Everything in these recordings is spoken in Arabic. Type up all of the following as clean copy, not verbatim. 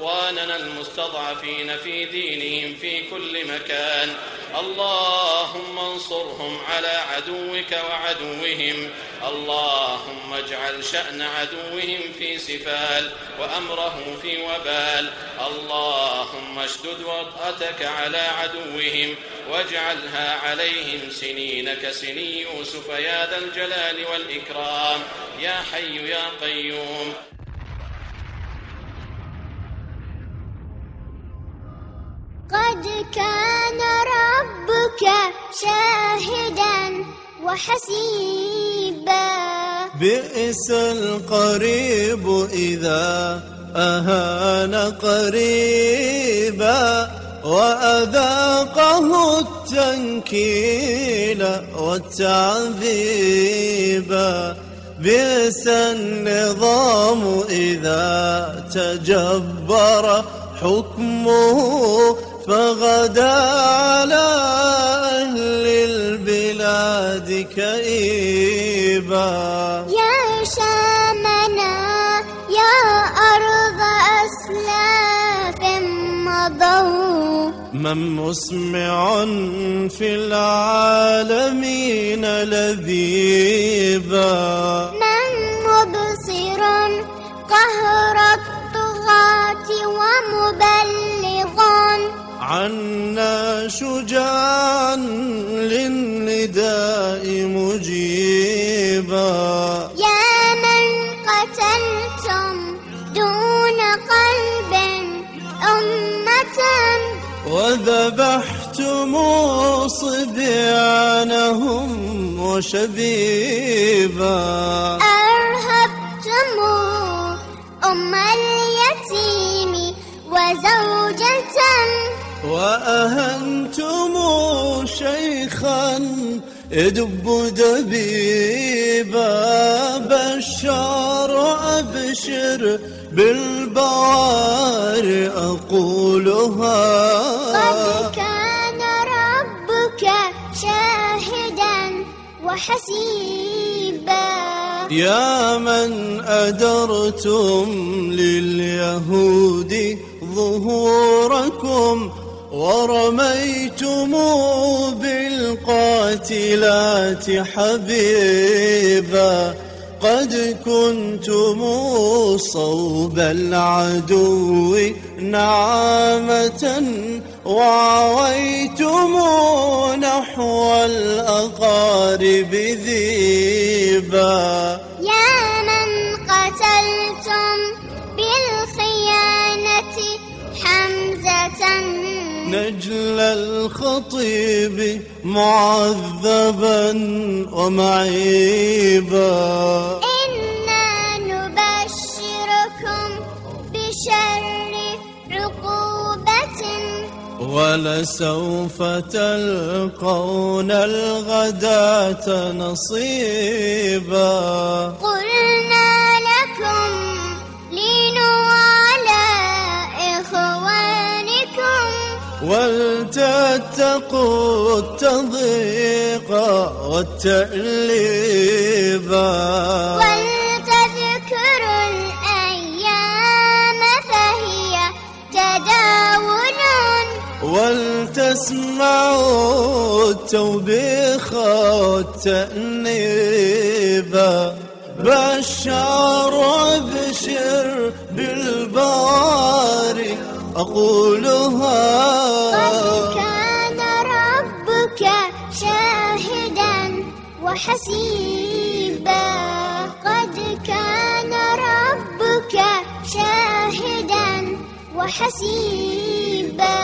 إخواننا المستضعفين في دينهم في كل مكان. اللهم انصرهم على عدوك وعدوهم. اللهم اجعل شأن عدوهم في سفال وأمره في وبال. اللهم اشدد وطأتك على عدوهم واجعلها عليهم سنين كسني يوسف يا ذا الجلال والإكرام يا حي يا قيوم. قد كان ربك شاهدا وحسيبا. بئس القريب إذا أهان قريبا وأذاقه التنكيل والتعذيبا. بئس النظام إذا تجبر حكمه فغدا على أهل البلاد كئيبا. يا شامنا يا أرض أسلاف مضوا، من مسمع في العالمين لذيبا. من مبصر قهر الطغاة ومبلغا عنا شجاعا للنداء مجيبا. يا من قتلتم دون قلب أمة وذبحتم صبيانهم وشبيبا. أرهبتم أم اليتيم وزوجة وأهنتم شيخا يدب دبيبا. بشار أبشر بالبوار أقولها. قد كان ربك شاهدا وحسيبا. يا من أدرتم لليهود ظهوركم ورميتم بالقاتلات حبيبا. قد كنتم صوب العدو نعامة وعويتم نحو الأقارب ذيبا. يا من قتلتم بالخيانة حمزة نجل الخطيب معذبا ومعيبا. إنا نبشركم بشر عقوبة ولسوف تلقون الغداة نصيبا. قلنا لكم لينوا على إخوانكم ولتتقوا التضييق والتأليبا. ولتذكروا الأيام فهي تداول ولتسمعوا التوبيخ والتأنيبا. بشار أبشر بالبواري أقولها. قد كان ربك شاهدا وحسيبا. قد كان ربك شاهدا وحسيبا.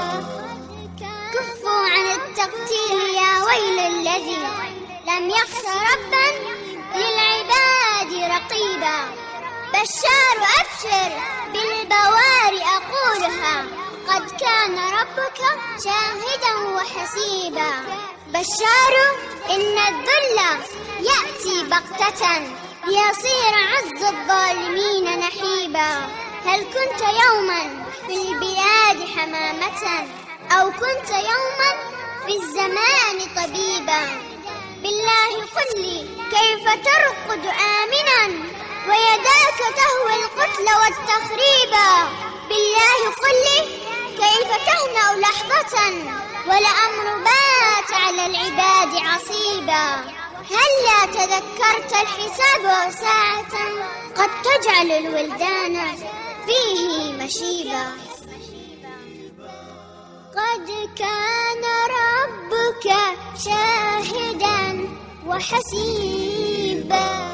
كفوا عن التقتيل يا ويل الذي لم يخش ربا للعباد رقيبا. بشار أبشر بالبوار أقولها. قد كان ربك شاهدا وحسيبا. بشار إن الذل يأتي بغتة ليصير عز الظالمين نحيبا. هل كنت يوما في البلاد حمامة أو كنت يوما في الزمان طبيبا؟ بالله قل لي كيف ترقد آمنا ويداك تهوي القتل والتخريبا؟ بالله إلهي قل لي كيف تهنأ لحظة والأمر بات على العباد عصيبا. هلا تذكرت الحساب ساعة قد تجعل الولدان فيه مشيبا. قد كان ربك شاهدا وحسيبا